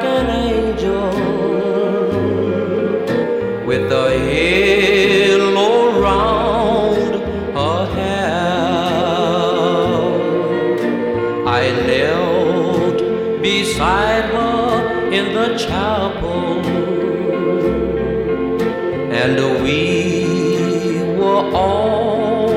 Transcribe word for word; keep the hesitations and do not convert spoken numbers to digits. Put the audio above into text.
an angel with a halo round her hair. I knelt beside her in the chapel, and we